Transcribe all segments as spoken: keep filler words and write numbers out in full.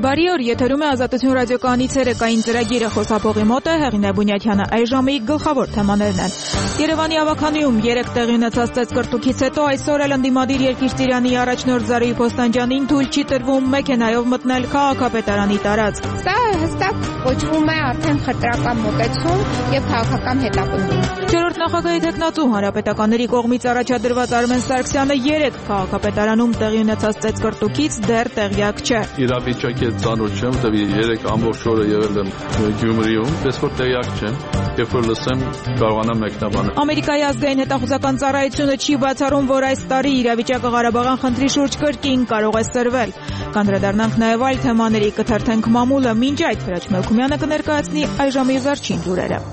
Բարի օր, եթերում է Ազատություն ռադիոկայանի ցերեկային ծրագիրը, խոսափողի մոտ է Հեղինե Բունյաթյանը։ Այս ժամի գլխավոր թեմաներն են. Երևանի ավականիում երեք տեղի ունեցած ծեծկռտուքից հետո այսօր էլ ընդդիմադիր Երկիր-Ծիրանի առաջնորդ Զարուհի Փոստանջյանին թույլ չի տրվում մեքենայով մտնել քաղաքապետարանի տարածք։ Սա հստակ կոչվում է արդեն խտրական մոտեցում եւ քաղաքական հետապնդում։ Չորրորդ նախագահի տեխնատու հանրապետականների կողմից առաջադրված Արմեն Սարգսյանը երեք քաղաքապետարանում տեղի ունեցած ծեծկռտուքից դեռ տեղյակ չէ։ Իրավիճակի ծանոթ չեմ, դեպի երեք ամբողջ օրը եղել եմ Գյումրիում, պես որ տեղյակ չեմ, երբ որ լսեմ կարողանամ մեկնաբանել։ Ամերիկայի ազգային հետախուզական ծառայությունը չի բացառում, որ այս տարի իրավիճակը Ղարաբաղյան խնդրի շուրջ կրկին կարող է սրվել։ Կանդրադառնանք նաև այլ թեմաների, կթերթենք մամուլը, մինչ այդ Հրաչ Մելքումյանը կներկայացնի այս ժամի վերջին լուրերը։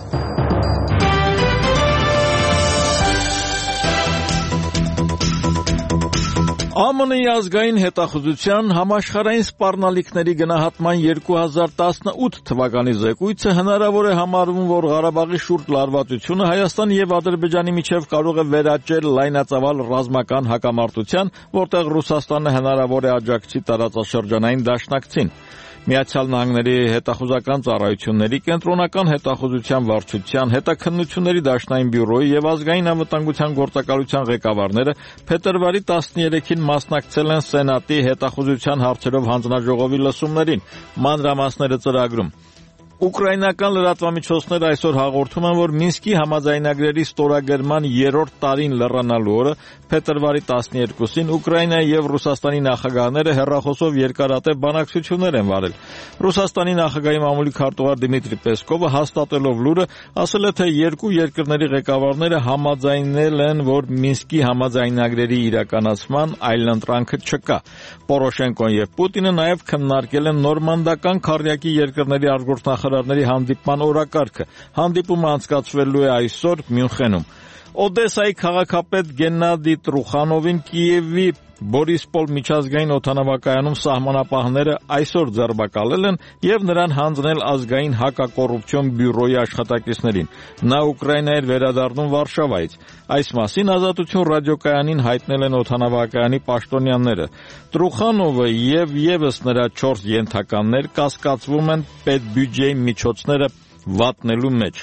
ԱՄՆ-ի ազգային հետախուզության համաշխարհային սպառնալիքների գնահատման երկու հազար տասնութ թվականի զեկույցը հնարավոր է համարվում, որ Ղարաբաղի շուրջ լարվածությունը Հայաստանի եւ Ադրբեջանի միջև կարող է վերաճել լայնածավալ ռազմական հակամարտության, որտեղ Ռուսաստանը հնարավոր է աջակցի տարածաշրջանային դաշնակցին։ Միացյալ Նահանգների հետախուզական ծառայությունների, կենտրոնական հետախուզության վարչության, հետաքննությունների դաշնային բյուրոյի եւ ազգային անվտանգության գործակալության ղեկավարները փետրվարի տասներեքին մասնակցել են Սենատի հետախուզության հարցերով հանձնաժողովի լսումներին։ Մանրամասները ծրագրում։ Ուկրաինական լրատվամիջոցները այսօր հաղորդում են, որ Մինսկի համաձայնագրերի ստորագրման երրորդ տարին լռանալու օրը փետրվարի տասներկուսին Ուկրաինայի եւ Ռուսաստանի նախագահները հեռախոսով երկարատև բանակցություններ են վարել։ Ռուսաստանի նախագահի մամուլի քարտուղար Դմիտրի Պեսկովը հաստատելով լուրը ասել է, թե երկու երկրների ղեկավարները համաձայնել են, որ Մինսկի համաձայնագրերի իրականացման այլընտրանքը չկա։ Պորոշենկոն եւ Պուտինը նաեւ քննարկել են նորմանդական քառյակի երկրների արտգործնախարարների հանդիպման օրակարգը։ Հանդիպումը անցկացվելու է այսօր Մյունխենում։ Օդեսայի քաղաքապետ Գեննադի Տրուխանովին Կիևի Բորիսպոլ միջազգային օդանավակայանում սահմանապահները այսօր ձերբակալել են եւ նրան հանձնել ազգային հակակոռուպցիոն բյուրոյի աշխատակիցներին։ Նա Ուկրաինա էր վերադառնում Վարշավայից։ Այս մասին Ազատություն ռադիոկայանին հայտնել են օդանավակայանի պաշտոնյաները։ Տրուխանովը եւ եւս նրա չորս ենթականներ կասկածվում են պետբյուջեի միջոցները վատնելու մեջ։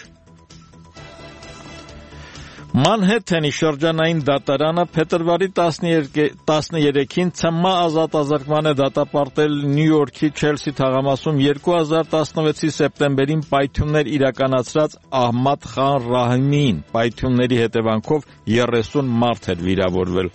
Մանհեթենի շրջանային դատարանը փետրվարի տասներեքին ցմահ ազատազրկման է դատապարտել Նյու Յորքի Չելսի թաղամասում երկու հազար տասնվեցի սեպտեմբերին պայթյուններ իրականացրած Ահմադ Խան Ռահիմիին։ Պայթյունների հետևանքով երեսուն մարդ էր վիրավորվել։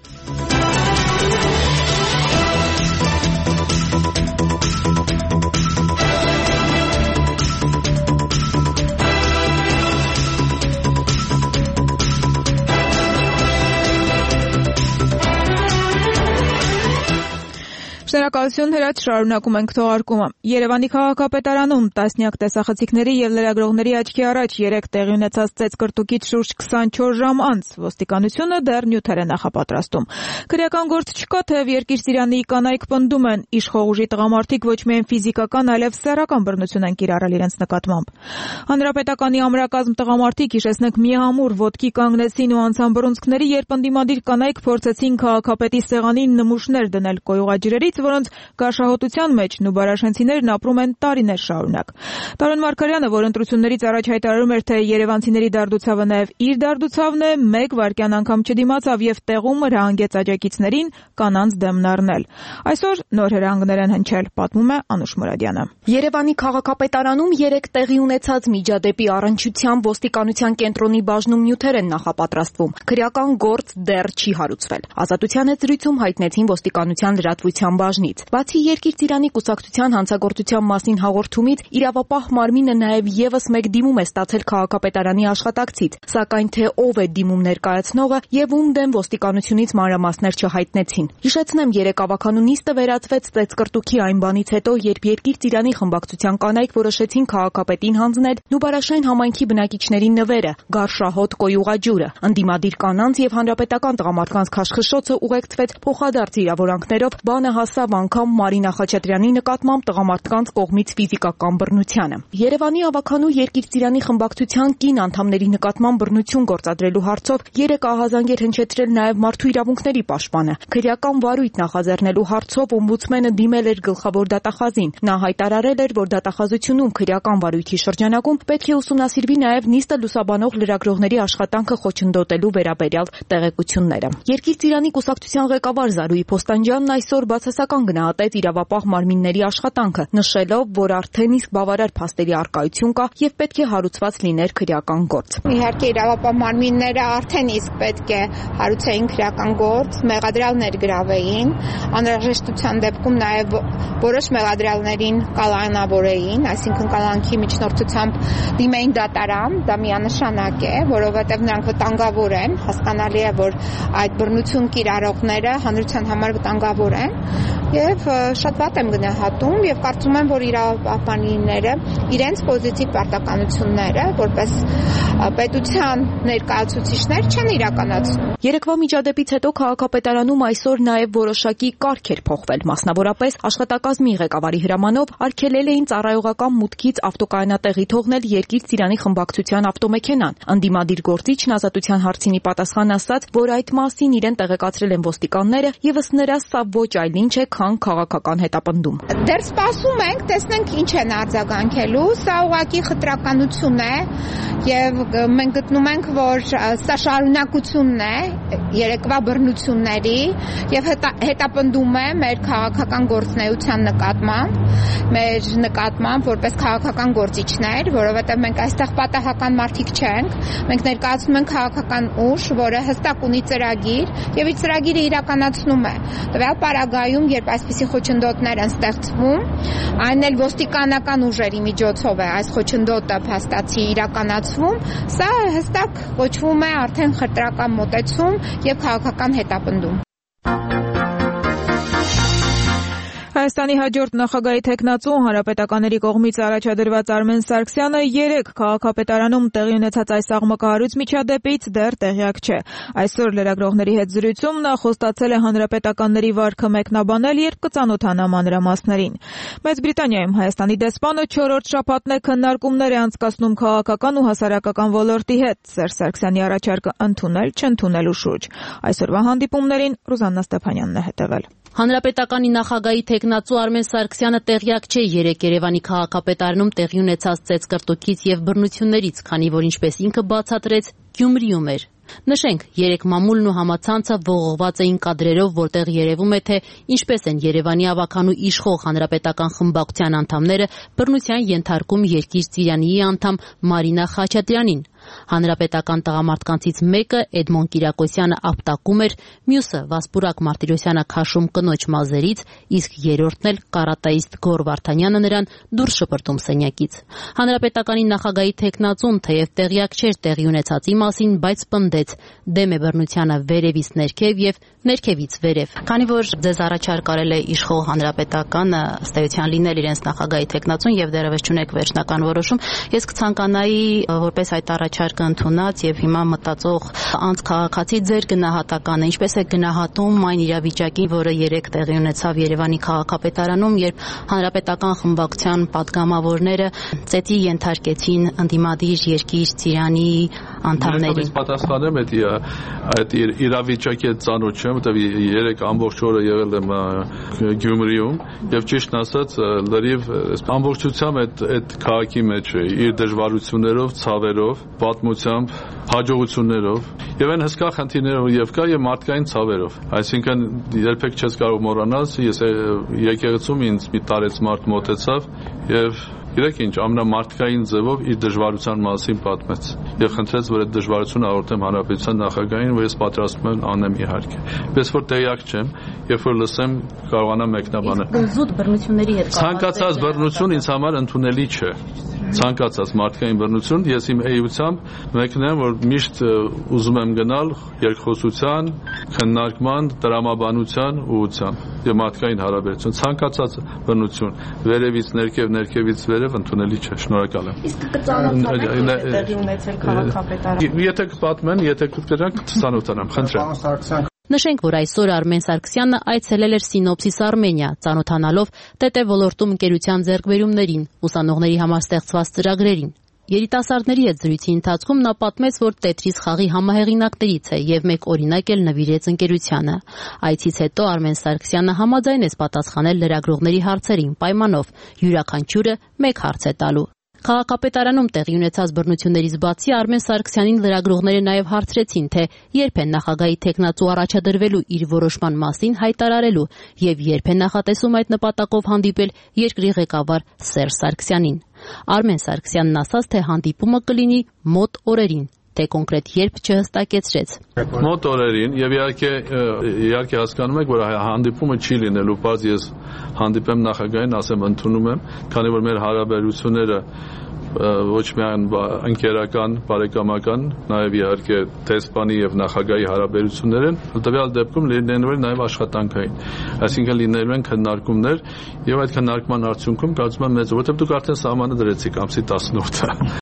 Շնորհակալություն Հրաչ, շարունակում ենք թողարկումը։ Երևանի քաղաքապետարանում տասնյակ տեսախցիկների եւ լրագրողների աչքի առաջ երեք տեղի ունեցած ծեծկռտուքից շուրջ քսանչորս ժամ անց ոստիկանությունը դեռ նյութեր է նախապատրաստում։ Քրեական գործ չկա, թեև Երկիր-Ծիրանի կանայք պնդում են, իշխող ուժի տղամարդիկ ոչ միայն ֆիզիկական, այլև սեռական բռնություն են կիրառել իրենց նկատմամբ։ Հանրապետականի ամրակազմ տղամարդիկ, հիշեցնենք, միահամուռ ոտքի կանգնեցին ու անցան բռունցքների, երբ ընդդիմադիր կանայք փորձեցին քաղաքապետի սեղանին նմուշներ դնել կոյուղաջրերից, որոնց գարշահոտության մեջ նուբարաշենցիներն ապրում են տարիներ շարունակ։ Տարոն Մարգարյանը, որ ընտրություններից առաջ հայտարարում էր, թե երևանցիների դարդուցավը նաև իր դարդուցավն է, մեկ վայրկյան անգամ չդիմացավ եւ տեղում հրահանգեց աջակիցներին կանանց դեմն առնել։ Այսօր նոր հրահանգներ են հնչել, պատմում է Անուշ Մուրադյանը։ Երևանի քաղաքապետարանում երեք տեղի ունեցած միջադեպի առնչությամբ ոստիկանության կենտրոնի բաժնում նյութեր են նախապատրաստվում։ Քրեական գործ դեռ չի հարուցվել։ Ազատության հետ զրույցում հայտնեցին ոստիկանության լրատվության բաժնից։ Բացի Երկիր-Ծիրանի կուսակցության հանցագործության մասին հաղորդումից, իրավապահ մարմինը նաև եւս մեկ դիմում է ստացել քաղաքապետարանի աշխատակցից, սակայն թե ով է դիմում ներկայացնողը եւ ում դեմ ոստիկանությունից մանրամասներ չհայտնեցին։ Հիշեցնեմ, երեք ավականու նիստը վերածվեց ծեծկռտուքի այն բանից հետո, երբ Երկիր-Ծիրանի խմբակցության կանայք որոշեցին քաղաքապետին հանձնել Նուբարաշեն համայնքի բնակիչների նվերը՝ գարշահոտ կոյուղաջուրը։ Ընդդիմադիր կանանց եւ հանրապետական տղամարդկանց քաշքշոցը ուղեկցվեց փոխադարձ իրավորանքներով, բանը հասավ հասավ անգամ Մարինա Խաչատրյանի նկատմամբ տղամարդկանց կողմից ֆիզիկական բռնությանը։ Երևանի ավագանու Երկիր Ծիրանի խմբակցության կին անդամների նկատմամբ բռնություն գործադրելու հարցով երեք ահազանգեր հնչեցրել նաև Մարդու իրավունքների պաշտպանը։ Քրեական վարույթ նախաձեռնելու հարցով օմբուդսմենը դիմել էր գլխավոր դատախազին։ Նա հայտարարել էր, որ դատախազությունում քրեական վարույթի շրջանակում պետք է ուսումնասիրվի նաև նիստը լուսաբանող լրագրողների աշխատանքը խոչընդոտելու վերաբերյալ տեղեկությունները։ Երկիր Ծիրանի կուսակցության ղեկավար Զարուհի Փոստանջյանն այսօր բացասական գնահատեց իրավապահ մարմինների աշխատանքը, նշելով, որ արդեն իսկ բավարար փաստերի առկայություն կա եւ պետք է հարուցված լիներ քրեական գործ։ Իհարկե իրավապահ մարմինները արդեն իսկ պետք է հարուցեին քրեական գործ, մեղադրյալներ գրավեին, անհրաժեշտության դեպքում նաև որոշ մեղադրյալներին կալանավորեին, այսինքն կալանքի միջնորդությամբ դիմեին դատարան, դա միանշանակ է, որովհետև նրանք վտանգավոր են, հասկանալի է, որ այդ բռնություն կիրառողները հանրության համար վտանգավոր են եւ շատ վատ եմ գնահատում եւ կարծում եմ, որ իրավապահները իրենց պոզիտիվ պարտականությունները որպես պետության ներկայացուցիչներ չեն իրականացնում։ Երեկվա միջադեպից հետո քաղաքապետարանում այսօր նաև որոշակի կարգ էր փոխվել, մասնավորապես աշխատակազմի ղեկավարի հրամանով արգելել էին ծառայողական մուտքից ավտոկայանատեղի թողնել Երկիր Ծիրանի խմբակցության ավտոմեքենան։ Ընդդիմադիր գործիչն Ազատության հարցինի պատասխան ասաց, որ այդ մասին իրեն տեղեկացրել են ոստիկանները եւ ըստ նրա սա ոչ այլ ինչ է, քան քաղաքական հետապնդում։ Դեռ սպասում ենք, տեսնենք ինչ են արձագանքելու, սա ուղղակի խտրականություն է եւ մենք գտնում ենք, որ սա շարունակությունն է երեկվա բռնությունների եւ հետապնդում է մեր քաղաքական գործունեության նկատմամբ, մեր նկատմամբ որպես քաղաքական գործիչներ, որովհետեւ մենք այստեղ պատահական մարդիկ չենք, մենք ներկայացնում ենք քաղաքական ուժ, որը հստակ ունի ծրագիր եւ իր ծրագիրը իրականացնում է։ Տվյալ պարագայում, երբ այսպիսի խոչընդոտներ են ստեղծվում, այն էլ ոստիկանական ուժերի միջոցով է այս խոչընդոտը փաստացի իրականացվում, սա հստակ կոչվում է արդեն խտրական մոտեցում եւ քաղաքական հետապնդում։ Հայաստանի հաջորդ նախագահի թեկնածու հանրապետականների կողմից առաջադրված Արմեն Սարգսյանը երեկ քաղաքապետարանում տեղի ունեցած այս աղմկահարույց միջադեպից դեռ տեղյակ չէ։ Այսօր լրագրողների հետ զրույցում նա խոստացել է հանրապետականների վարքը մեկնաբանել, երբ կծանոթանա մանրամասներին։ Մեծ Բրիտանիայում Հայաստանի դեսպանը չորրորդ շաբաթն է քննարկումներ է անցկացնում քաղաքական ու հասարակական ոլորտի հետ Սերժ Սարգսյանի առաջարկը ընդունել, չընդունելու շուրջ։ Այսօրվա հանդիպումներին Ռուզաննա Ստեփանյանն է հետևել։ Հանրապետականի նախագահի թեկնածու Արմեն Սարգսյանը տեղյակ չէ երեկ Երևանի քաղաքապետարանում տեղի ունեցած ծեծկռտուքից եւ բռնություններից, քանի որ ինչպես ինքը բացատրեց, Գյումրիում էր։ Նշենք, երեք մամուլն ու համացանցը ողողված էին կադրերով, որտեղ երևում է, թե ինչպես են Երևանի ավագանու իշխող հանրապետական խմբակցության անդամները բռնության ենթարկում Երկիր Ծիրանիի անդամ Մարինա Խաչատրյանին։ Հանրապետական տղամարդկանցից մեկը Էդմոն Կիրակոսյանը ապտակում էր, մյուսը Վասպուրակ Մարտիրոսյանը քաշում կնոջ մազերից, իսկ երրորդն էլ կարատաիստ Գոր Վարդանյանը նրան դուրս շպրտում սենյակից։ Հանրապետականի նախագահի թեկնածուն թեև տեղյակ չէր տեղի ունեցածի մասին, բայց պնդեց դեմ է բռնությանը վերևից ներքև եւ ներքևից վերև։ Քանի որ ձեզ առաջարկ արել է իշխող հանրապետականը ըստ էության լինել իրենց նախագահի թեկնածուն եւ դեռևս չունեք վերջնական որոշում, ես կցանկանայի որպես այդ առաջարկը ընդունած եւ հիմա մտածող անց քաղաքացի ձեր գնահատականը, ինչպես է գնահատում այն իրավիճակին, որը երեք տեղի ունեցավ Երևանի քաղաքապետարանում, երբ հանրապետական խմբակցության падգամավորները ծեծի ենթարկեցին ընդդիմադիր Երկիր Ծիրանի անդամներին։ Ես պատասխանեմ այդ իրավիճակի ծանոթ չեմ, որտեղ երեք ամբողջ օրը եղել եմ Գյումրիում եւ ճիշտն ասած լրիվ ամբողջությամբ այդ այդ քաղաքի մեջ է իր դժվարություններով, ցավերով, պատմությամբ, հաջողություններով եւ այն հսկա խնդիրներով եւ կա եւ մարդկային ցավերով։ Այսինքն երբեք չես կարող մոռանալ, ես եկեղեցում ինձ մի տարեց մարդ մոտեցավ եւ Իրեք ինչ ամենամարտկային ձևով իր դժվարության մասին պատմեց եւ խնդրեց, որ այդ դժվարությունը հաղորդեմ հանրապետության նախագահին, որ ես պատրաստվում եմ անեմ իհարկե։ Պես որ տեղյակ չեմ, երբ որ լսեմ կարողանամ մեկնաբանել։ Զուտ բռնությունների հետ ցանկացած բռնություն ինձ համար ընդունելի չէ։ Ցանկացած մարդկային բռնություն, ես իմ էությամբ մեկն եմ, որ միշտ ուզում եմ գնալ երկխոսության, քննարկման, տրամաբանության ուղղությամբ եւ մարդկային հարաբերություն։ Ցանկացած բռնություն վերևից ներքև, ներքևից վերև ընդունելի չէ։ Շնորհակալ եմ։ Իսկ կծանոթանաք տեղի ունեցել քաղաքապետարանում։ Եթե կպատմեն, եթե կգրանք, կծանոթանամ, խնդրեմ։ Նշենք, որ այսօր Արմեն Սարգսյանը այցելել էր Սինոպսիս Արմենիա, ծանոթանալով ՏՏ ոլորտում ընկերության ձեռքբերումներին, ուսանողների համար ստեղծված ծրագրերին։ Երիտասարդների հետ զրույցի ընթացքում նա պատմեց, որ Տետրիս խաղի համահեղինակներից է եւ մեկ օրինակ էլ նվիրեց ընկերությանը։ Այցից հետո Արմեն Սարգսյանը համաձայնեց պատասխանել լրագրողների հարցերին պայմանով յուրաքանչյուրը մեկ հարց է տալու։ Քաղաքապետարանում տեղի ունեցած բռնություններից բացի Արմեն Սարգսյանին լրագրողները նաև հարցրեցին, թե երբ է նախագահի թեկնածու առաջադրվելու իր որոշման մասին հայտարարելու եւ երբ է նախատեսում այդ նպատակով հանդիպել երկրի ղեկավար Սերժ Սարգսյանին։ Արմեն Սարգսյանն ասաց, թե հանդիպումը կլինի մոտ օրերին, թե կոնկրետ երբ չհստակեցրեց։ Մոտ օրերին եւ իհարկե իհարկե հասկանում եք, որ հանդիպումը չի լինելու, բայց ես հանդիպեմ նախագահին, ասեմ ընդունում եմ, քանի որ մեր հարաբերությունները ոչ միայն ընկերական, բարեկամական, նաև իհարկե դեսպանի եւ նախագահի հարաբերություններ են, տվյալ դեպքում լինելու են նաև աշխատանքային։ Այսինքն լինելու են քննարկումներ եւ այդ քննարկման արդյունքում կարծում եմ մեծ, որովհետեւ դուք արդեն սահմանը դրեցիք ամսի տասնորդը։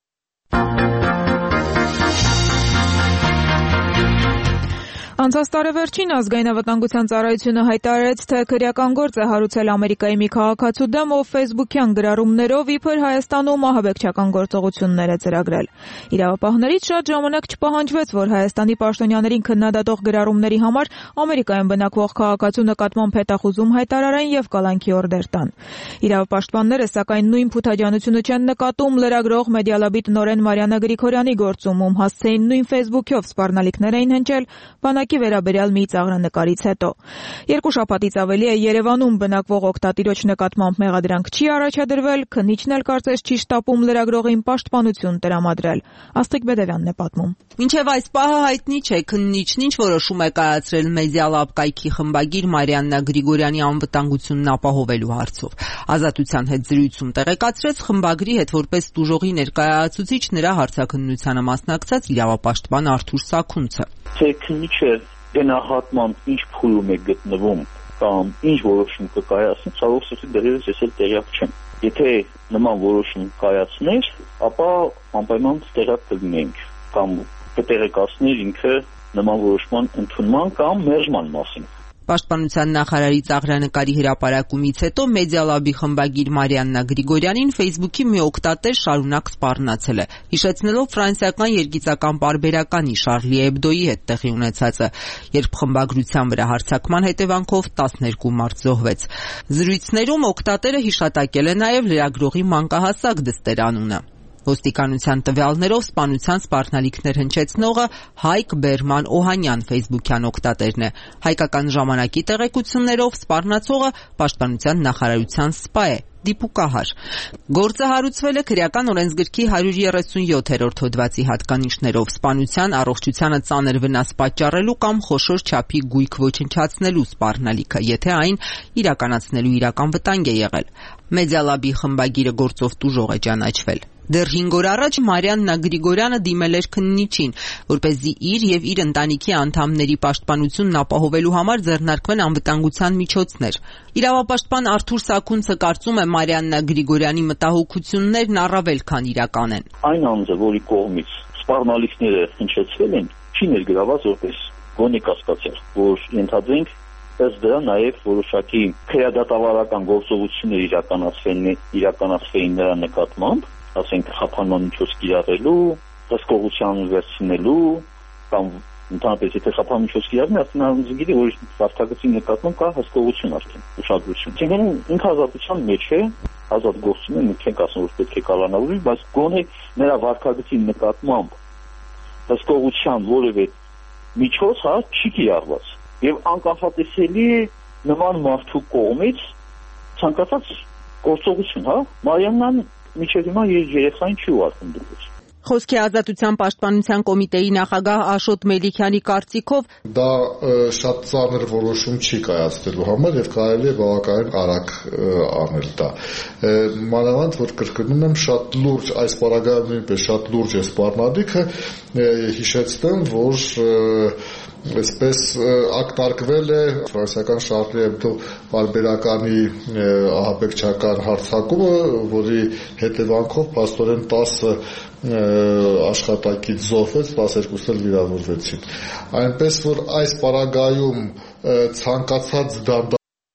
Անցած տարեվերջին ազգային անվտանգության ծառայությունը հայտարարեց, թե քրեական գործ է հարուցել Ամերիկայի մի քաղաքացու դեմ, ով ֆեյսբուքյան գրառումներով իբր Հայաստանում ահաբեկչական գործողություններ է ծրագրել։ Իրավապահներից շատ ժամանակ չպահանջվեց, որ Հայաստանի պաշտոնյաներին քննադատող գրառումների համար Ամերիկայում բնակվող քաղաքացու նկատմամբ հետախուզում հայտարարեն եւ կալանքի օրդեր տան։ Իրավապաշտպանները սակայն նույն փութաջանությունը չեն նկատում լրագրող Մեդիալաբի տնօրեն Մարիաննա Գրիգորյանի գործում, ում հասցեին նույն ֆեյսբուքով սպառնալիքներ էին հնչել բանակի վերաբերյալ մի ծաղրանկարից հետո։ Երկու շաբաթից ավելի է Երևանում բնակվող օգտատիրոջ նկատմամբ մեղադրանք չի առաջադրվել, քննիչն էլ կարծես չի շտապում լրագրողին պաշտպանություն տրամադրել։ Աստղիկ Բեդևյանն է պատմում։ Մինչև այս պահը հայտնի չէ քննիչն ինչ որոշում է կայացրել Մեդիալաբ կայքի խմբագիր Մարիաննա Գրիգորյանի անվտանգությունն ապահովելու հարցով։ Ազատության հետ զրույցում տեղեկացրեց խմբագրի հետ որպես տուժողի ներկայացուցիչ նրա հարցաքննությանը մասնակցած իրավապաշտպան Արթուր Սաքունցը։ Թե քննիչը գնահատման ինչ փուլում է գտնվում կամ ինչ որոշում կկայացնի, ցավոք սրտի դեռևս ես էլ տեղյակ չեմ։ Եթե նման որոշում կայացներ, ապա անպայման տեղյակ կլինենք կամ կտեղեկացներ ինքը նման որոշման ընդունման կամ մերժման մասին։ Պաշտպանության նախարարի ծաղրանկարի հրապարակումից հետո Մեդիալաբի խմբագիր Մարիաննա Գրիգորյանին ֆեյսբուքի մի օգտատեր շարունակ սպառնացել է, հիշեցնելով ֆրանսիական երգիծական պարբերականի Շարլի Էբդոյի հետ տեղի ունեցածը, երբ խմբագրության վրա հարձակման հետևանքով տասներկու մարդ զոհվեց։ Զրույցներում օգտատերը հիշատակել է նաև լրագրողի մանկահասակ դստեր անունը։ Ոստիկանության տվյալներով սպանության սպառնալիքներ հնչեցնողը Հայկ Բերման Օհանյան ֆեյսբուքյան օգտատերն է։ Հայկական ժամանակի տեղեկություններով սպառնացողը պաշտպանության նախարարության սպա է, դիպուկահար։ Գործը հարուցվել է քրեական օրենսգրքի հարյուր երեսունյոթերորդ հոդվածի հատկանիշներով սպանության, առողջությանը ծանր վնաս պատճառելու կամ խոշոր չափի գույք ոչնչացնելու սպառնալիքը, եթե այն իրականացնելու իրական վտանգ է եղել։ Մեդիալաբի խմբագիրը գործով տուժող է ճանաչվել։ Դեռ հինգ օր առաջ Մարիաննա Գրիգորյանը դիմել էր քննիչին, որպեսզի իր եւ իր ընտանիքի անդամների պաշտպանությունն ապահովելու համար ձեռնարկվեն անվտանգության միջոցներ։ Իրավապաշտպան Արթուր Սաքունցը կարծում է Մարիաննա Գրիգորյանի մտահոգություններն առավել քան իրական են։ Այն անձը, որի կողմից սպառնալիքները հնչեցվել են, չի ներգրաված որպես գոնե կասկածյալ, որ ենթադրենք ըստ դրա նաև որոշակի քրեադատավարական գործողություններ իրականացվեն իրականացվեին նրա նկատմամբ, ասենք խափանման միջոց կիրառելու, հսկողության վերցնելու կամ ընդհանրապես եթե խափանման միջոց կիրառվի, արդեն անձը գիտի, որ վարքագծի նկատմամբ կա հսկողություն արդեն, ուշադրություն։ Այսինքն ինքը ազատության մեջ է, ազատ գործում է, մենք ասում որ պետք է կալանավորվի, բայց գոնե նրա վարքագծի նկատմամբ հսկողության որևէ միջոց հա չի կիրառված։ Եվ անկախատեսելի նման մարդու կողմից ցանկացած գործողություն, հա, Մարիաննան միջև հիմա երեխային չի ուղարկում դուրս։ Խոսքի ազատության պաշտպանության կոմիտեի նախագահ Աշոտ Մելիքյանի կարծիքով դա շատ ծանր որոշում չի կայացնելու համար եւ կարելի է բավականին արագ անել դա։ Մանավանդ որ կրկնում եմ շատ լուրջ այս պարագայում նույնպես շատ լուրջ է սպառնալիքը, հիշեցնեմ, որ այսպես ակնարկվել է ֆրանսիական Շարլի Էբդո պարբերականի ահաբեկչական հարձակումը, որի հետևանքով փաստորեն տասը աշխատակից զոհվեց, տասներկուսն էլ վիրավորվեցին։ Այնպես որ այս պարագայում ցանկացած դանդաղ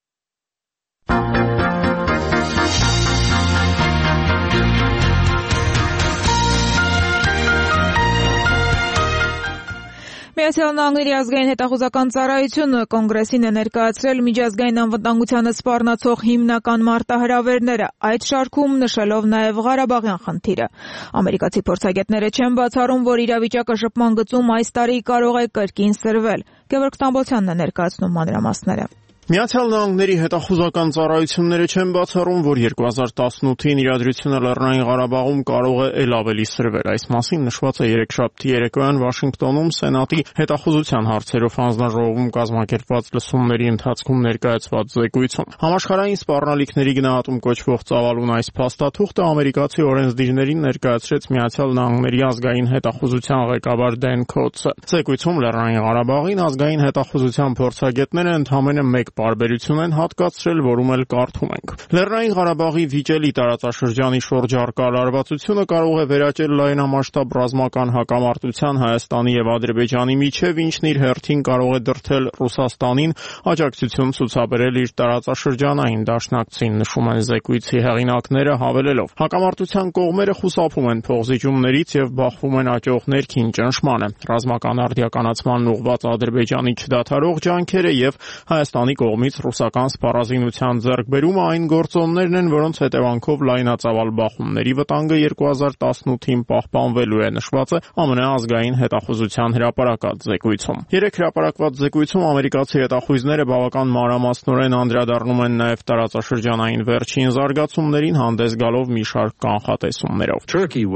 Միացյալ Նահանգների ազգային հետախուզական ծառայությունը կոնգրեսին է ներկայացրել միջազգային անվտանգությանը սպառնացող հիմնական մարտահրավերները, այդ շարքում նշելով նաև Ղարաբաղյան խնդիրը։ Ամերիկացի փորձագետները չեն բացառում, որ իրավիճակը շփման գծում այս տարի կարող է կրկին սրվել։ Գևորգ Տամբոսյանն է ներկայացնում մանրամասները։ Միացյալ Նահանգների հետախուզական ծառայությունները չեն բացառում, որ երկու հազար տասնութին իրադրությունը Լեռնային Ղարաբաղում կարող է ել ավելի սրվել։ Այս մասին նշված է երեքշաբթի երեկոյան Վաշինգտոնում Սենատի հետախուզության հարցերով հանձնաժողովում կազմակերպված լսումների ընթացքում ներկայացված զեկույցում։ Համաշխարհային սպառնալիքների գնահատում կոչվող ծավալուն այս փաստաթուղթը ամերիկացի օրենսդիրներին ներկայացրեց Միացյալ Նահանգների ազգային հետախուզության ղեկավար Դեն Քոթսը։ Զեկույցում Լեռնային Ղարաբաղին ազգային հետախուզության փորձագետները ընդամենը մեկ պարբերություն են հատկացրել, որում էլ կարդում ենք. Լեռնային Ղարաբաղի վիճելի տարածաշրջանի շուրջ առկա լարվածությունը կարող է վերաճել լայնամասշտաբ ռազմական հակամարտության Հայաստանի եւ Ադրբեջանի միջև, ինչն իր հերթին կարող է դրդել Ռուսաստանին աջակցություն ցուցաբերել իր տարածաշրջանային դաշնակցին, նշում են զեկույցի հեղինակները, հավելելով. Հակամարտության կողմերը խուսափում են փոխզիջումներից եւ բախվում են աճող ներքին ճնշմանը, ռազմական արդիականացման ուղղված Ադրբեջանի չդադարող ջանքերը եւ Հայաստանի կողմից ռուսական սպառազինության ձեռքբերումը այն գործոններն են, որոնց հետևանքով լայնածավալ բախումների վտանգը երկու հազար տասնութին պահպանվելու է, նշված է ԱՄՆ ազգային հետախուզության հրապարակած զեկույցում։ Երեք հրապարակված զեկույցում ամերիկացի հետախույզները բավական մանրամասնորեն անդրադառնում են նաև տարածաշրջանային վերջին զարգացումներին, հանդես գալով մի շարք կանխատեսումներով։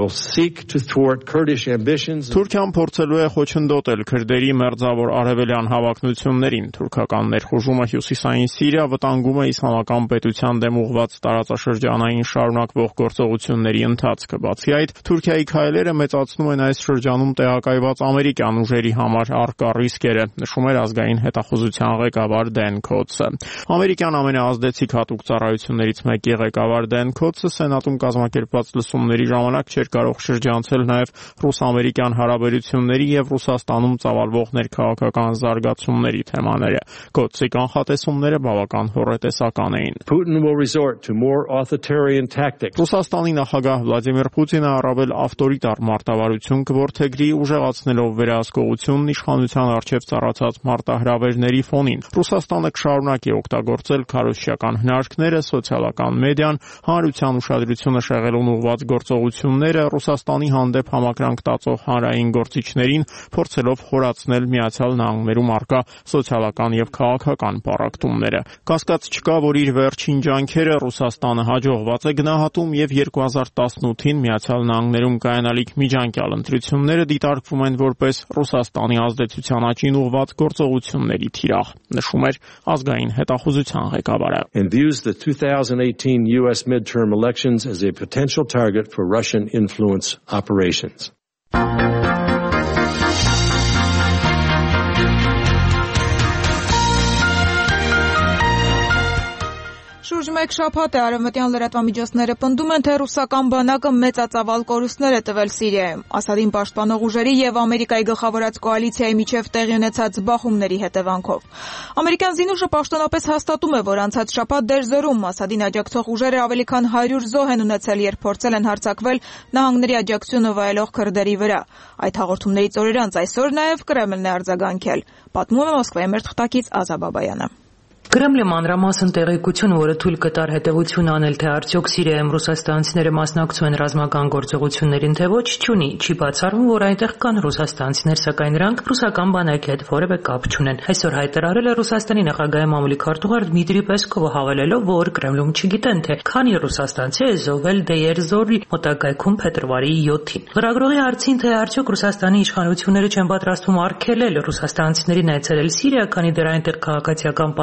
Թուրքիան փորձելու է խոչընդոտել քրդերի մերձավոր արևելյան հավակնություններին, թուրքական ներխուժումը Հյուսիսային Սիրիա վտանգում է իսլամական պետության դեմ ուղղված տարածաշրջանային շարունակվող գործողությունների ընթացքը։ Բացի այդ, Թուրքիայի քայլերը մեծացնում են այս շրջանում տեղակայված ամերիկյան ուժերի համար առկա ռիսկերը, նշում էր ազգային հետախուզության ղեկավար Դեն Քոթսը։ Ամերիկյան ամենաազդեցիկ հատուկ ծառայություններից մեկի ղեկավար Դեն Քոթսը Սենատում կազմակերպված լսումների ժամանակ չէր կարող շրջանցել նաև ռուս-ամերիկյան հարաբերությունների եւ Ռուսաստանում ծավալվող ներքաղաքական զարգացումների թեմաները։ Քոթսի կանխատեսումները բավական հոռետեսական էին։ Ռուսաստանի նախագահ Վլադիմիր Պուտինը առավել ավտորիտար մարտավարություն կորդեգրի, ուժեղացնելով վերահսկողությունն իշխանության առջև ծառացած մարտահրավերների ֆոնին։ Ռուսաստանը կշարունակի օգտագործել քարոզչական հնարքները, սոցիալական մեդիան, հանրության ուշադրությունը շեղելուն ուղղված գործողությունները, Ռուսաստանի հանդեպ համակրանք տածող հանրային գործիչներին, փորձելով խորացնել Միացյալ Նահանգներում առկա սոցիալական եւ քաղաքական պառակտումները։ Կասկած չկա, որ իր վերջին ջանքերը Ռուսաստանը հաջողված է գնահատում եւ երկու հազար տասնութին Միացյալ Նահանգներում կայանալիք միջանկյալ ընտրությունները դիտարկվում են որպես Ռուսաստանի ազդեցության աճին ուղղված գործողությունների թիրախ, նշում էր ազգային հետախուզության ղեկավարը։ And views the twenty eighteen U S midterm elections as a potential target for Russian influence operations. Շուրջ մեկ շաբաթ է արևմտյան լրատվամիջոցները պնդում են, թե ռուսական բանակը մեծածավալ կորուստներ է տվել Սիրիայում, Ասադին պաշտպանող ուժերի եւ Ամերիկայի գլխավորած կոալիցիայի միջև տեղի ունեցած բախումների հետևանքով։ Ամերիկյան զինուժը պաշտոնապես հաստատում է, որ անցած շաբաթ Դերզորում Ասադին աջակցող ուժերը ավելի քան հարյուր զոհ են ունեցել, երբ փորձել են հարձակվել նահանգների աջակցությունը վայելող քրդերի վրա։ Այդ հաղորդումներից օրեր անց այսօր նաեւ Կրեմլն է արձագանքել, պատմում է Մոսկվայի մեր թղթակից Ազա Բաբայանը։ Կրեմլը մանրամասն տեղեկություն, որը թույլ կտար հետևություն անել, թե արդյոք Սիրիայում ռուսաստանցիները մասնակցում են ռազմական գործողություններին, թե ոչ, չունի, չի բացառվում, որ այնտեղ կան ռուսաստանցիներ, սակայն նրանք ռուսական բանակի հետ որևէ կապ չունեն։ Այսօր հայտարարել է Ռուսաստանի նախագահի մամուլի քարտուղար Դմիտրի Պեսկովը, հավելելով, որ Կրեմլում չգիտեն, թե քանի ռուսաստանցի է զոհվել Դեյերզորի մոտակայքում փետրվարի յոթին։ Լրագրողի հարցին, թե արդյոք Ռուսաստանի իշխանությունները չեն պատրաստվում արգելել ռուսաստանցիներին այցելել Սիրիա, քանի դեռ այնտեղ քաղաքացիական պատերազմ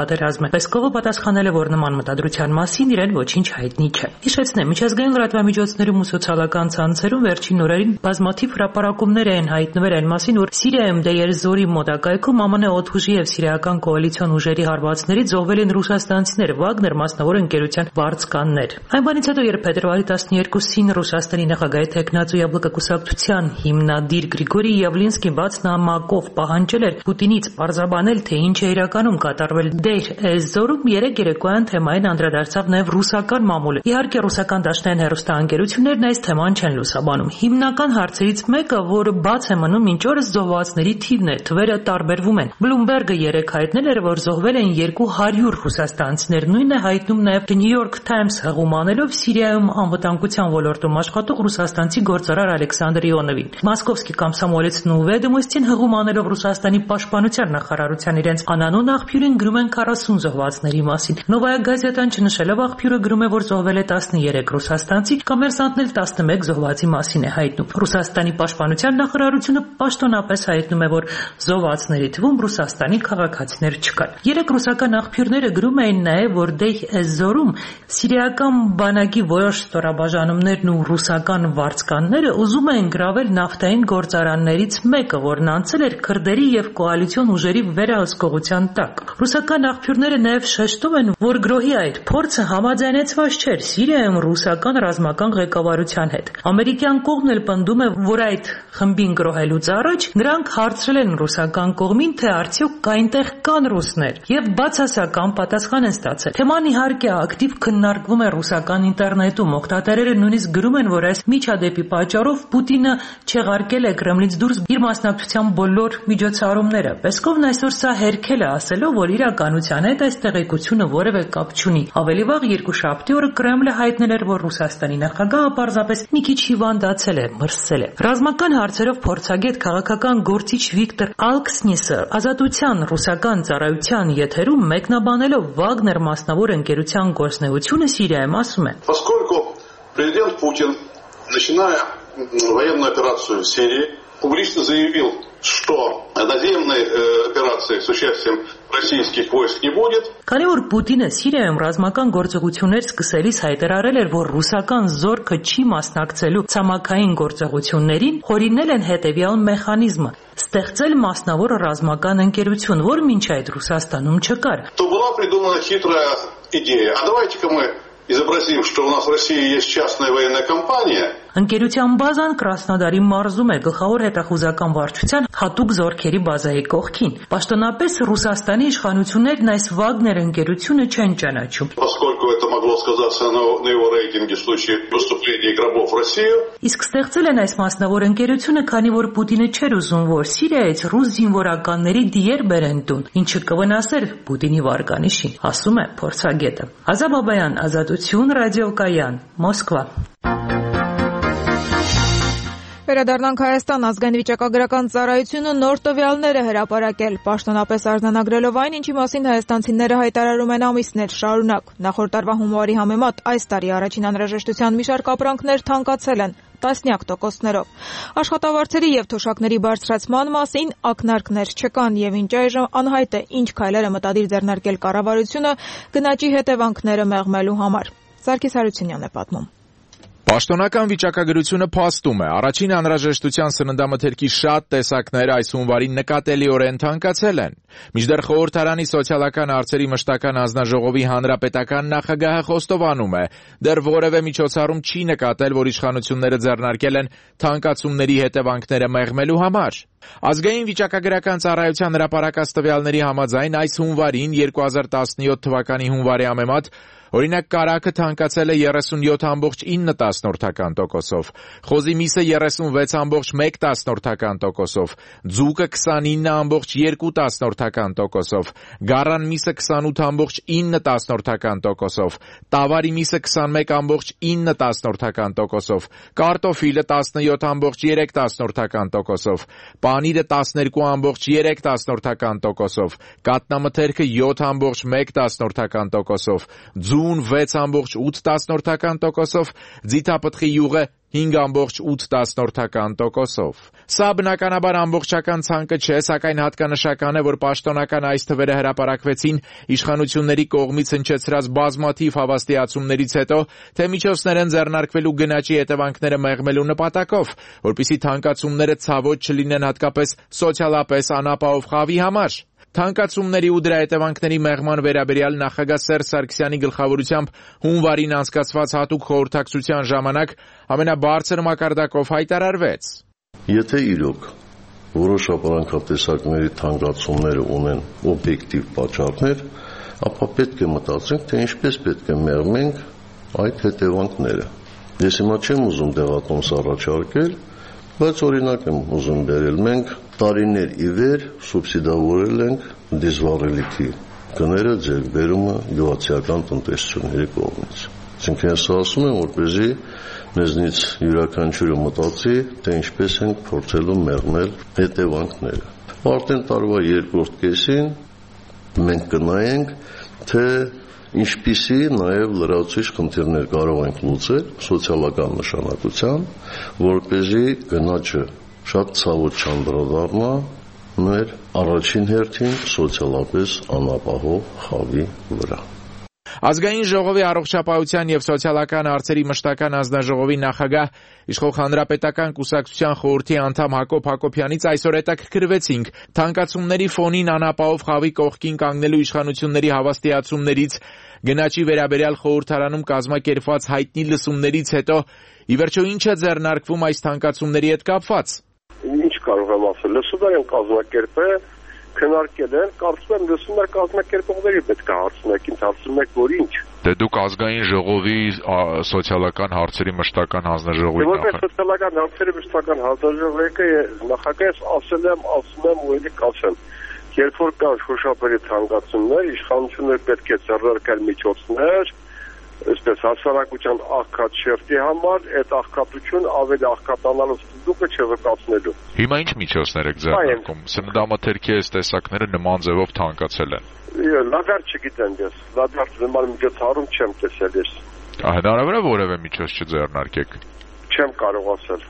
է։ Պեսկովը պատասխանել է, որ նման մտադրության մասին իրեն ոչինչ հայտնի չէ։ Հիշեցնեմ, միջազգային լրատվամիջոցներում ու սոցիալական ցանցերում վերջին օրերին բազմաթիվ հրապարակումներ են հայտնվել այն մասին, որ Սիրիայում Դեյեր Զորի մոտակայքում ԱՄՆ օդուժի եւ սիրիական կոալիցիոն ուժերի հարվածներից զոհվել են ռուսաստանցիներ, Վագներ մասնավոր ընկերության վարձկաններ։ Այն բանից հետո, երբ փետրվարի տասներկուսին Ռուսաստանի նախագահի տեխնացու Յաբլոկա կուսակցության հիմնադիր Գրիգորի Յավլինսկին բաց նամակով պահանջել էր Պուտինից պարզաբանել, թե ինչ է իրականում կատարվել Դեյր Զորում, երեք երեկոյան թեմային անդրադարձավ նաև ռուսական մամուլը։ Իհարկե, ռուսական դաշնային հեռուստաընկերություններն այս թեման չեն լուսաբանում։ Հիմնական հարցերից մեկը, որը բաց է մնում մինչ օրս, զոհվածների թիվն է, թվերը տարբերվում են։ Բլումբերգը երեկ հայտնել էր, որ զոհվել են երկու հարյուր ռուսաստանցիներ, նույնն է հայտնում նաև The New York Times հղումանելով Սիրիայում անվտանգության ոլորտում աշխատող ռուսաստանցի գործարար Ալեքսանդր Իոնովին։ Մոսկովսկի Կոմսոմոլեցն ու Վեդոմոստին հղումանելով Ռուսաստանի պաշտպանության նախարարության իրենց անանուն աղբյուրին գրում են քառասուն զոհվածների մասին։ Նովայա գազետան չնշելով աղբյուրը գրում է, որ զոհվել է տասներեք ռուսաստանցի, Կոմերսանտն էլ տասնմեկ զոհվածի մասին է հայտնում։ Ռուսաստանի պաշտպանության նախարարությունը պաշտոնապես հայտնում է, որ զոհվածների թվում Ռուսաստանի քաղաքացիներ չկան։ Երեք ռուսական աղբյուրները գրում էին նաև, որ Դեյր Զորում սիրիական բանակի որոշ ստորաբաժանումներն ու ռուսական վարձկանները ուզում են գրավել նավթային գործարաններից մեկը, որն անցել էր քրդերի եւ կոալիցիոն ուժերի վերահսկողության տակ։ Ռուսական աղբյուրները նաև շեշտում են, որ գրոհի այդ փորձը համաձայնեցված չէր Սիրիայում ռուսական ռազմական ղեկավարության հետ։ Ամերիկյան կողմն էլ պնդում է, որ այդ խմբին գրոհելուց առաջ նրանք հարցրել են ռուսական կողմին, թե արդյոք այնտեղ կան ռուսներ, եւ բացասական պատասխան են ստացել։ Թեման իհարկե ակտիվ քննարկվում է ռուսական ինտերնետում։ Օգտատերերը նույնիսկ գրում են, որ այս միջադեպի պատճառով Պուտինը չեղարկել է Կրեմլից դուրս իր մասնակցության բոլոր միջոցառումները։ Պեսկովն այսօր սա հերքել է, ասելով, որ իրականության հետ այս տեղեկությունը որևէ կապ չունի։ Ավելի վաղ երկուշաբթի օրը Կրեմլը հայտնել էր, որ Ռուսաստանի նախագահը պարզապես մի քիչ հիվանդացել է, մրսել է։ Ռազմական հարցերով փորձագետ քաղաքական գործիչ Վիկտոր Ալքսնիսը Ազատության ռուսական ծառայության եթերում մեկնաբանելով Վագներ մասնավոր ընկերության գործունեությունը Սիրիայում ասում է. Поскольку президент Путин, начиная военную операцию в Сирии, публично заявил, что наземной операции с участием российских войск не будет. Քանի որ Պուտինը Սիրիայում ռազմական գործողություններ սկսելիս հայտարարել էր, որ ռուսական զորքը չի մասնակցելու ցամաքային գործողություններին, հորինել են հետևյալ մեխանիզմը. ստեղծել մասնավոր ռազմական ընկերություն, որ մինչ այդ Ռուսաստանում չկար։ То была придумана хитрая идея. А давайте-ка мы изобразим, что у нас в России есть частная военная компания. Ընկերության բազան Կրասնոդարի մարզում է, գլխավոր հետախուզական վարչության հատուկ զորքերի բազայի կողքին։ Պաշտոնապես Ռուսաստանի իշխանություններն այս Վագներ ընկերությունը չեն ճանաչում։ Поскольку это могло сказаться на, на его рейтинге в случае поступления гробов в Россию. Իսկ ստեղծել են այս մասնավոր ընկերությունը, քանի որ Պուտինը չէր ուզում, որ Սիրիայից ռուս զինվորականների դիեր բերեն տուն, ինչը կվնասեր Պուտինի վարկանիշին, ասում է փորձագետը։ Ազատ Բաբայան, Ազատություն, ռադիոկայան, Մոսկվա։ Վերադառնանք Հայաստան, ազգային վիճակագրական ծառայությունը նոր տվյալներ է հրապարակել, պաշտոնապես արձանագրելով այն, ինչի մասին հայաստանցիները հայտարարում են ամիսներ շարունակ։ Նախորդ տարվա հունվարի համեմատ այս տարի առաջին անհրաժեշտության մի շարք ապրանքներ թանկացել են տասնյակ տոկոսներով։ Աշխատավարձերի եւ թոշակների բարձրացման մասին ակնարկներ չկան եւ ինչ այժմ անհայտ է ինչ քայլեր է մտադիր ձեռնարկել կառավարությունը գնաճի հետևանքները մեղմելու համար։ Սարգիս Հարությունյանն է պատմում։ Պաշտոնական վիճակագրությունը փաստում է, առաջին անհրաժեշտության սննդամթերքի շատ տեսակներ այս հունվարին նկատելիորեն թանկացել են։ Մինչդեռ խորհրդարանի սոցիալական հարցերի մշտական հանձնաժողովի հանրապետական նախագահը խոստովանում է, դեռ որևէ միջոցառում չի նկատել, որ իշխանությունները ձեռնարկել են թանկացումների հետևանքները մեղմելու համար։ Ազգային վիճակագրական ծառայության հրապարակած տվյալների համաձայն այս հունվարին երկու հազար տասնյոթ թվականի հունվարի համեմատ օրինակ կարագը թանկացել է երեսունյոթ կόμμα ինը տոկոսով, խոզի միսը երեսունվեց կόμμα մեկ տոկոսով, ձուկը քսանինը կόμμα երկու տոկոսով, գառան միսը քսանութ կόμμα ինը տոկոսով, տավարի միսը քսանմեկ կόμma ինը տոկոսով, կարտոֆիլը տասնյոթ կόμma երեք տոկոսով, պանիրը տասներկու կόμma երեք տոկոսով, կատնամթերքը յոթ կόμma մեկ տոկոսով, ձուն վեց կόμma ութ տոկոսով, ձիթապտղի յուղը հինգ բացարձակ ութ տասնորդական տոկոսով։ Սա բնականաբար ամբողջական ցանկը չէ, սակայն հատկանշական է, որ պաշտոնական այս թվերը հրապարակվեցին իշխանությունների կողմից հնչեցրած բազմաթիվ հավաստիացումներից հետո, թե միջոցներ են ձեռնարկվելու գնաճի հետևանքները մեղմելու նպատակով, որպեսզի թանկացումները ցավոտ չլինեն հատկապես սոցիալապես անապահով խավի համար։ Թանկացումների ու դրա հետևանքների մեղման վերաբերյալ նախագահ Սերժ Սարգսյանի գլխավորությամբ հունվարին անցկացված հատուկ խորհրդակցության ժամանակ ամենաբարձր մակարդակով հայտարարվեց. Եթե իրոք որոշ ապրանքատեսակների թանկացումները ունեն օբյեկտիվ պատճառներ, ապա պետք է մտածենք, թե ինչպես պետք է մեղմենք այդ հետևանքները։ Ես հիմա չեմ ուզում դեղատոմս առաջարկել, բայց օրինակ եմ ուզում բերել, մենք տարիներ ի վեր սուբսիդավորել ենք դիզվառելիքի գները ձեռքբերումը գյուղացիական տնտեսությունների կողմից։ Այսինքն ես ասում եմ, որպեսզի մեզնից յուրաքանչյուրը մտածի, թե ինչպես ենք փորձելու մեղմել հետևանքները։ Արդեն տարվա երկրորդ կեսին մենք կնայենք, թե ինչպիսի նաև լրացուցիչ խնդիրներ կարող ենք լուծել սոցիալական նշանակության, որպեսզի գնաճը շատ ցավոտ չանդրադառնա մեր առաջին հերթին սոցիալապես անապահով խավի վրա։ Ազգային ժողովի առողջապահության եւ սոցիալական հարցերի մշտական հանձնաժողովի նախագահ Իշխող հանրապետական կուսակցության խորհրդի անդամ Հակոբ Հակոբյանից այսօր հետաքրքրվեցինք թանկացումների ֆոնին անապահով խավի կողքին կանգնելու իշխանությունների հավաստիացումներից, գնաճի վերաբերյալ խորհրդարանում կազմակերպված հայտնի լսումներից հետո ի վերջո ինչ է ձեռնարկվում այս թանկացումների հետ կապված։ Ինչ կարող եմ ասել, լսումներ են կազմակերպել, քննարկել են, կարծում եմ լսումներ կազմակերպողների պետք է հարցնեք, ինձ հարցնում եք, որ ինչ։ Դե դուք ազգային ժողովի սոցիալական հարցերի մշտական հանձնաժողովի նախագահ։ Որպես սոցիալական հարցերի մշտական հանձնաժողովի նախագահ ասել եմ, ասում եմ ու ելի կասեմ, երբ որ կան շոշափելի թանկացումներ, իշխանությունները պետք է ձեռնարկել միջոցներ, այսպես հասարակության աղքատշերտի համար, այդ աղքատություն ավելի աղքատանալու ստուգը չվկացնելու։ Հիմա ինչ միջոցներ եք ձեռնարկում։ Սննդամթերքի այս տեսակները նման ձևով թանկացել են։ Լադար չգիտեմ ես, լադար նման միջոցառում չեմ տեսել ես։ Հնարավոր է որևէ միջոց չձեռնարկեք։ Չեմ կարող ասել։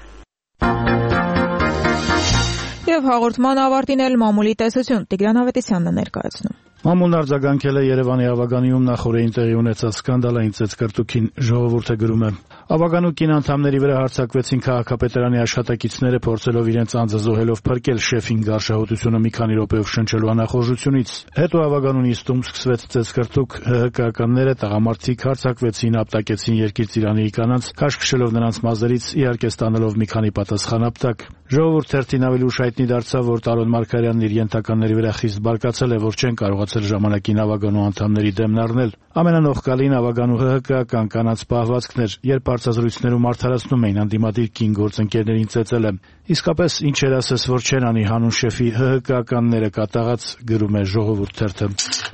Եվ հաղորդման ավարտին էլ մամուլի տեսություն Տիգրան Ավետիսյանն է ներկայացնում։ Մամուլն արձագանքել է Երևանի ավագանիում նախորդին տեղի ունեցած սկանդալային ծեծկռտուքին, ժողովուրդը գրում է. Ավագանու կին անդամների վրա հարձակվեցին քաղաքապետարանի աշխատակիցները, փորձելով իրենց անձը զոհելով փրկել շեֆին գարշահոտությունը մի քանի րոպեով շնչելու անախորժությունից։ Հետո ավագանու նիստում սկսվեց ծեծկռտուք, ՀՀԿ-ականները տղամարդիկ հարձակվեցին, ապտակեցին երկիր ծիրանի կանանց, քաշքշելով նրանց մազերից, իհարկե ստանալով մի քանի պատասխան ապտակ։ Ժողովուրդ թերթին ավելի ուշ հայտնի դարձավ, որ Տարոն Մարգարյանն իր ենթականների վրա խիստ բարկացել է, որ չեն կարողացել ժամանակին ավագանու անդամների դեմն առնել։ Ամենանողկալին ավագանու ՀՀԿ-ական կանանց պահվածքն էր, երբ հարցազրույցներում արդարացնում էին անդիմադիր կին գործընկերներին ծեծել է։ Իսկապես ինչ էր ասես, որ չեն անի հանուն շեֆի ՀՀԿ-ականները կատաղած, գրում է Ժողովուրդ թերթը։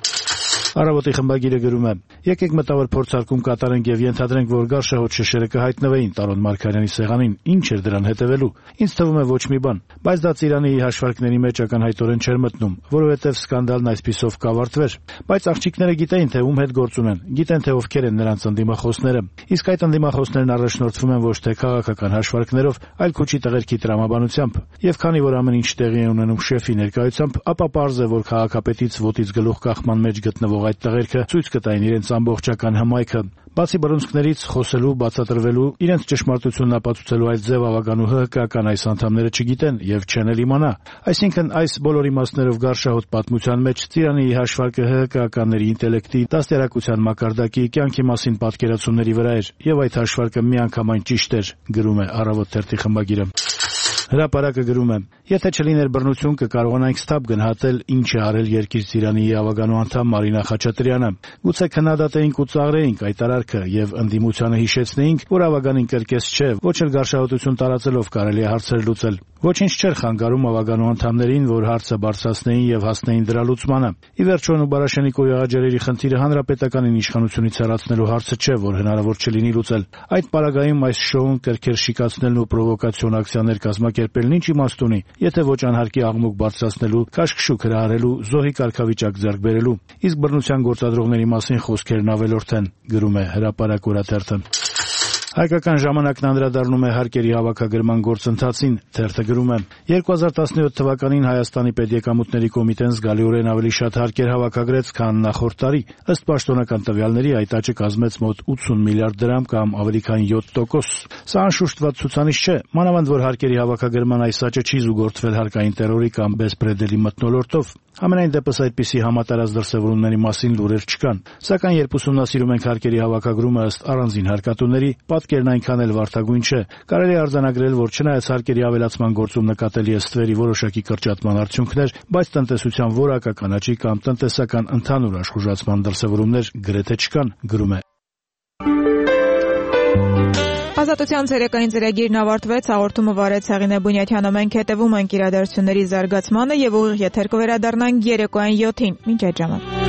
Առավոտի խմբագիրը գրում է. Եկեք մտավոր փորձարկում կատարենք եւ ենթադրենք, որ գարշահոտ շշերը կհայտնվեին Տարոն Մարգարյանի սեղանին, ինչ էր դրան հետևելու։ Ինձ թվում է ոչ մի բան, բայց դա Ծիրանի հաշվարկների մեջ ակնհայտորեն չէր մտնում, որովհետեւ սկանդալն այսպիսով կավարտվեր։ Բայց աղջիկները գիտեին, թե ում հետ գործ ունեն, գիտեն, թե ովքեր են նրանց ընդդիմախոսները։ Իսկ այդ ընդդիմախոսներն առաջնորդվում են ոչ թե քաղաքական հաշվարկներով, այլ քուչի տղերքի տրամաբանությամբ։ Եվ քանի որ ամեն ինչ տեղի է ունենում շեֆի ներկայությամբ, ապա պարզ է, որ քաղաքապետից ոտից գլուխ կախման մեջ գտնվող այդ տղերքը ցույց կտային իրենց ամբողջական հմայքը։ Բացի բռունցքներից խոսելու, բացատրվելու, իրենց ճշմարտությունն ապացուցելու այս ձև ավագանու ՀՀԿ-ական այս անդամները չգիտեն եւ չեն էլ իմանա։ Այսինքն այս բոլոր իմաստներով գարշահոտ պատմության մեջ Ծիրանի հաշվարկը ՀՀԿ-ականների ինտելեկտի, դաստիարակության մակարդակի, կյանքի մասին պատկերացումների վրա էր եւ այդ հաշվարկը միանգամայն ճիշտ էր, գրում է Առավոտ թերթի խմբագիրը։ Հրապարակը գրում է. Եթե չլիներ բռնություն, կկարողանանք ստապ գնահատել ինչ է արել Երկիր Ծիրանի ավագանու անդամ Մարինա Խաչատրյանը։ Գուցե քննադատեինք ու ծաղրեինք այդ արարքը եւ ընդդիմությանը հիշեցնեինք, որ ավագանին կրկես չէ, ոչ էլ գարշահոտություն տարածելով կարելի է հարցեր լուծել։ Ոչինչ չէր խանգարում ավագանու անդամներին, որ հարցը բարձրացնեին եւ հասնեին դրա լուծմանը։ Ի վերջո Նուբարաշենիկո եղաջերերի խնդիրը հանրապետականին իշխանությունից հեռացնելու հարցը չէ, որ հնարավոր չլինի լուծել։ Այդ պարագայում այս շոուն կրկեր շիկացնելն ու պրովոկացիոն ակցիաներ կազմակերպելն ինչ իմաստ ունի, եթե ոչ անհարկի աղմուկ բարձրացնելու, քաշքշուկ հրահարելու, զոհի կարգավիճակ ձեռք բերելու։ Իսկ բռնության գործադրողների մասին խոսքերն ավելորդ են, գրում է Հրապարակ օրաթերթը։ Հայկական ժամանակն անդրադառնում է հարկերի հավաքագրման գործընթացին, թերթը գրում է. երկու հազար տասնյոթ թվականին Հայաստանի պետեկամուտների կոմիտեն զգալիորեն ավելի շատ հարկեր հավաքագրեց, քան նախորդ տարի։ Ըստ պաշտոնական տվյալների այդ աճը կազմեց մոտ ութսուն միլիարդ դրամ կամ ավելի քան յոթ տոկոս։ Սա անշուշտ վատ ցուցանիշ չէ, մանավանդ որ հարկերի հավաքագրման այս աճը չի զուգորդվել հարկային տերորի կամ բեսպրեդելի մթնոլորտով։ Համենայն դեպս այդպիսի համատարած դրսևորումների մասին լուրեր չկան։ Սակայն երբ ուսումնասիրում ենք հարկերի հավաքագրումը ըստ առանձին հարկատուների, պատկերն այնքան էլ վարդագույն չէ։ Կարելի է արձանագրել, որ չնայած հարկերի ավելացման գործում նկատելի է ստվերի որոշակի կրճատման արդյունքներ, բայց տնտեսության որակական աճի կամ տնտեսական ընդհանուր աշխուժացման դրսևորումներ գրեթե չկան, գրում է։ Ազատության ցերեկային ծրագիրն ավարտվեց, հաղորդումը վարեց Հեղինե Բունյաթյանը, մենք հետևում ենք իրադարձությունների զարգացմանը եւ ուղիղ եթեր կվերադառնանք երեկոյան յոթին։ Մինչ այդ ժամանակ։